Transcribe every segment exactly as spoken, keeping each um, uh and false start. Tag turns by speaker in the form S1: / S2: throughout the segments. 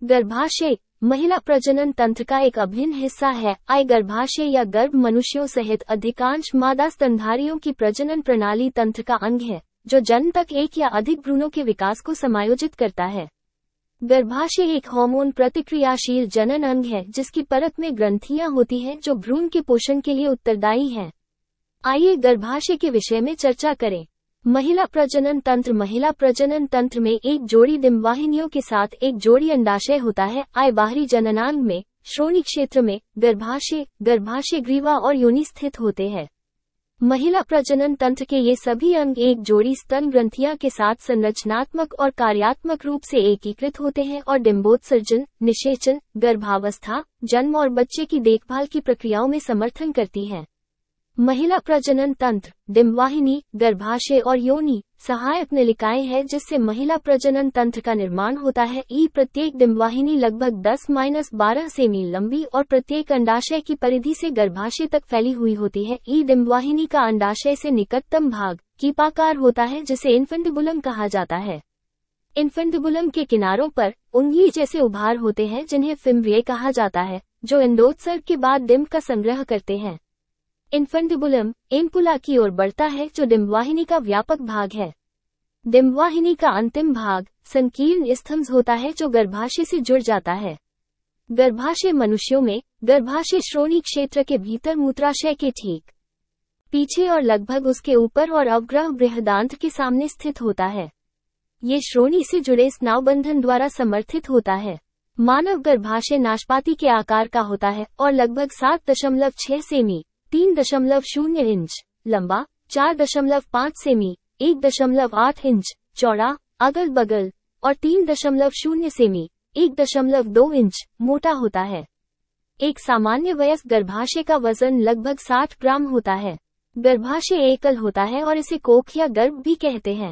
S1: गर्भाशय महिला प्रजनन तंत्र का एक अभिन्न हिस्सा है। आय गर्भाशय या गर्भ मनुष्यों सहित अधिकांश मादा स्तनधारियों की प्रजनन प्रणाली तंत्र का अंग है, जो जन्म तक एक या अधिक भ्रूणों के विकास को समायोजित करता है। गर्भाशय एक हार्मोन प्रतिक्रियाशील जनन अंग है, जिसकी परत में ग्रंथियां होती हैं जो भ्रूण के पोषण के लिए उत्तरदायी हैं। आइए गर्भाशय के विषय में चर्चा करें। महिला प्रजनन तंत्र महिला प्रजनन तंत्र में एक जोड़ी डिंबवाहिनियों के साथ एक जोड़ी अंडाशय होता है। आय बाहरी जननांग में श्रोणि क्षेत्र में गर्भाशय, गर्भाशय ग्रीवा और योनि स्थित होते हैं। महिला प्रजनन तंत्र के ये सभी अंग एक जोड़ी स्तन ग्रंथियां के साथ संरचनात्मक और कार्यात्मक रूप से एकीकृत होते हैं और डिंबोत्सर्जन, निषेचन, गर्भावस्था, जन्म और बच्चे की देखभाल की प्रक्रियाओं में समर्थन करती हैं। महिला प्रजनन तंत्र, डिंबवाहिनी, गर्भाशय और योनि सहायक नलिकाएं हैं जिससे महिला प्रजनन तंत्र का निर्माण होता है। ई प्रत्येक डिंबवाहिनी लगभग दस बारह सेमी लंबी और प्रत्येक अंडाशय की परिधि से गर्भाशय तक फैली हुई होती है। ई डिंबवाहिनी का अंडाशय से निकटतम भाग कीपाकार होता है, जिसे इन्फेंटिबुलम कहा जाता है। इन्फेंटिबुलम के किनारों पर उंगली जैसे उभार होते हैं जिन्हें फिम्ब्रिए कहा जाता है, जो अंडोत्सर्ग के बाद डिंब का संग्रह करते हैं। इन्फेंटिबुलम एम्पुला की ओर बढ़ता है, जो डिंबवाहिनी का व्यापक भाग है। डिंबवाहिनी का अंतिम भाग संकीर्ण स्तंभ होता है जो गर्भाशय से जुड़ जाता है। गर्भाशय मनुष्यों में गर्भाशय श्रोणि क्षेत्र के भीतर मूत्राशय के ठीक पीछे और लगभग उसके ऊपर और अवग्रह बृहदांत्र के सामने स्थित होता है। ये श्रोणि से जुड़े स्नायुबंधन द्वारा समर्थित होता है। मानव गर्भाशय नाशपाती के आकार का होता है और लगभग सात दशमलव छह सेमी तीन दशमलव शून्य इंच लंबा, चार दशमलव पाँच सेमी एक दशमलव आठ इंच चौड़ा, अगल बगल और तीन दशमलव शून्य सेमी एक दशमलव दो इंच मोटा होता है। एक सामान्य वयस्क गर्भाशय का वजन लगभग साठ ग्राम होता है। गर्भाशय एकल होता है और इसे कोख या गर्भ भी कहते हैं।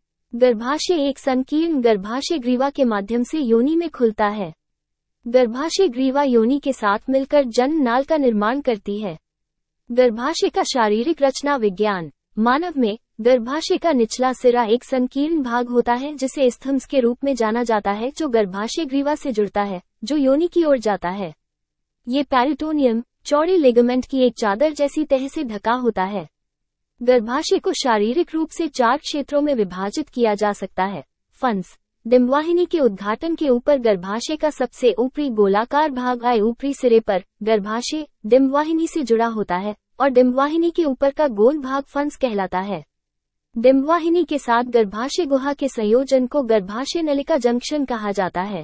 S1: गर्भाशय एक संकीर्ण गर्भाशय ग्रीवा के माध्यम से योनि में खुलता है। गर्भाशय ग्रीवा योनि के साथ मिलकर जन्म नाल का निर्माण करती है। गर्भाशय का शारीरिक रचना विज्ञान। मानव में गर्भाशय का निचला सिरा एक संकीर्ण भाग होता है जिसे स्तंभ के रूप में जाना जाता है, जो गर्भाशय ग्रीवा से जुड़ता है, जो योनि की ओर जाता है। ये पेरिटोनियम चौड़े लिगामेंट की एक चादर जैसी तह से ढका होता है। गर्भाशय को शारीरिक रूप से चार क्षेत्रों में विभाजित किया जा सकता है। फंस डिंबवाहिनी के उद्घाटन के ऊपर गर्भाशय का सबसे ऊपरी गोलाकार भाग आय ऊपरी सिरे पर गर्भाशय डिंबवाहिनी से जुड़ा होता है और डिंबवाहिनी के ऊपर का गोल भाग फंस कहलाता है। डिंबवाहिनी के साथ गर्भाशय गुहा के संयोजन को गर्भाशय नलिका जंक्शन कहा जाता है।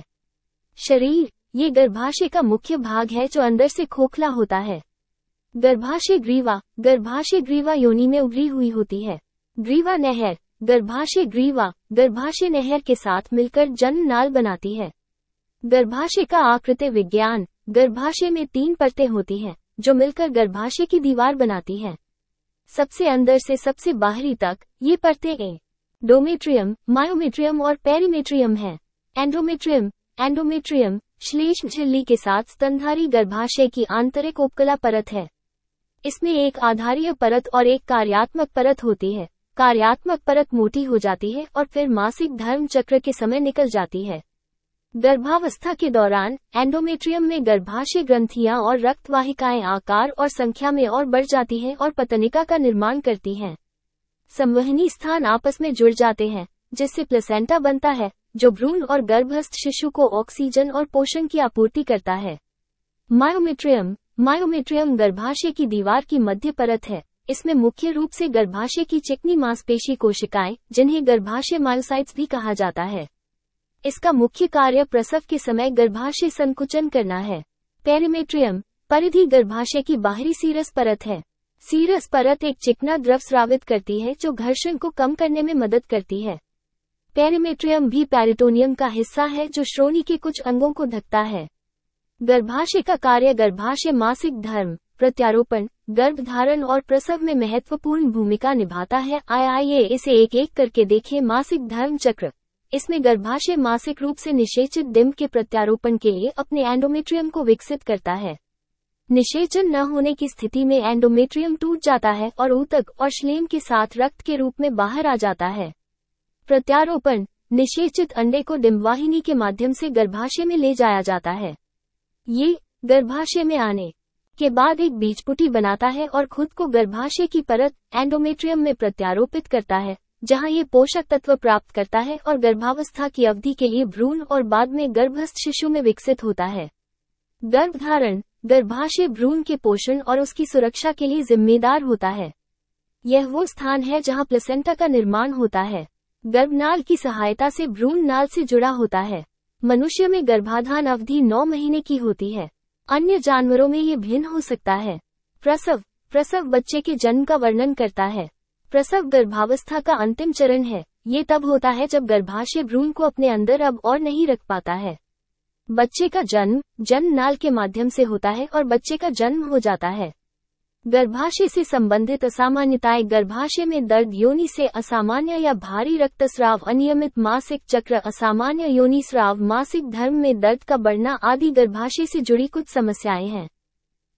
S1: शरीर ये गर्भाशय का मुख्य भाग है जो अंदर से खोखला होता है। गर्भाशय ग्रीवा गर्भाशय ग्रीवा योनि में उभरी हुई होती है। ग्रीवा नहर गर्भाशय ग्रीवा गर्भाशय नहर के साथ मिलकर जन्म नाल बनाती है। गर्भाशय का आकृति विज्ञान। गर्भाशय में तीन परतें होती हैं जो मिलकर गर्भाशय की दीवार बनाती हैं। सबसे अंदर से सबसे बाहरी तक ये परतें एंडोमेट्रियम, मायोमेट्रियम और पेरीमेट्रियम हैं। एंडोमेट्रियम एंडोमेट्रियम श्लेष्म झिल्ली के साथ स्तनधारी गर्भाशय की आंतरिक उपकला परत है। इसमें एक आधारीय परत और एक कार्यात्मक परत होती है। कार्यात्मक परत मोटी हो जाती है और फिर मासिक धर्म चक्र के समय निकल जाती है। गर्भावस्था के दौरान एंडोमेट्रियम में गर्भाशय ग्रंथियां और रक्तवाहिकाएं आकार और संख्या में और बढ़ जाती हैं और पतनिका का निर्माण करती हैं। संवहनी स्थान आपस में जुड़ जाते हैं, जिससे प्लेसेंटा बनता है, जो भ्रूण और गर्भस्थ शिशु को ऑक्सीजन और पोषण की आपूर्ति करता है। मायोमेट्रियम मायोमेट्रियम गर्भाशय की दीवार की मध्य परत है। इसमें मुख्य रूप से गर्भाशय की चिकनी मांसपेशी कोशिकाएं, जिन्हें गर्भाशय मायोसाइट्स भी कहा जाता है। इसका मुख्य कार्य प्रसव के समय गर्भाशय संकुचन करना है। पेरीमेट्रियम परिधि गर्भाशय की बाहरी सीरस परत है। सीरस परत एक चिकना द्रव स्रावित करती है जो घर्षण को कम करने में मदद करती है। पेरीमेट्रियम भी पेरिटोनियम का हिस्सा है जो श्रोणि के कुछ अंगों को ढकता है। गर्भाशय का कार्य गर्भाशय मासिक धर्म, प्रत्यारोपण, गर्भधारण और प्रसव में महत्वपूर्ण भूमिका निभाता है। आइए इसे एक एक करके देखें। मासिक धर्म चक्र। इसमें गर्भाशय मासिक रूप से निषेचित डिंब के प्रत्यारोपण के लिए अपने एंडोमेट्रियम को विकसित करता है। निषेचन न होने की स्थिति में एंडोमेट्रियम टूट जाता है और ऊतक और श्लेम के साथ रक्त के रूप में बाहर आ जाता है। प्रत्यारोपण निषेचित अंडे को डिंबवाहिनी के माध्यम से गर्भाशय में ले जाया जाता है। ये गर्भाशय में आने के बाद एक बीजपुटी बनाता है और खुद को गर्भाशय की परत एंडोमेट्रियम में प्रत्यारोपित करता है, जहां ये पोषक तत्व प्राप्त करता है और गर्भावस्था की अवधि के लिए भ्रूण और बाद में गर्भस्थ शिशु में विकसित होता है। गर्भधारण गर्भाशय भ्रूण के पोषण और उसकी सुरक्षा के लिए जिम्मेदार होता है। यह वो स्थान है जहां प्लेसेंटा का निर्माण होता है। गर्भनाल की सहायता से भ्रूण नाल से जुड़ा होता है। मनुष्य में गर्भाधान अवधि नौ महीने की होती है। अन्य जानवरों में ये भिन्न हो सकता है। प्रसव प्रसव बच्चे के जन्म का वर्णन करता है। प्रसव गर्भावस्था का अंतिम चरण है। ये तब होता है जब गर्भाशय भ्रूण को अपने अंदर अब और नहीं रख पाता है। बच्चे का जन्म जन्म नाल के माध्यम से होता है और बच्चे का जन्म हो जाता है। गर्भाशय से संबंधित असामान्यताएं गर्भाशय में दर्द, योनि से असामान्य या भारी रक्तस्राव, अनियमित मासिक चक्र, असामान्य योनि स्राव, मासिक धर्म में दर्द का बढ़ना आदि गर्भाशय से जुड़ी कुछ समस्याएं हैं।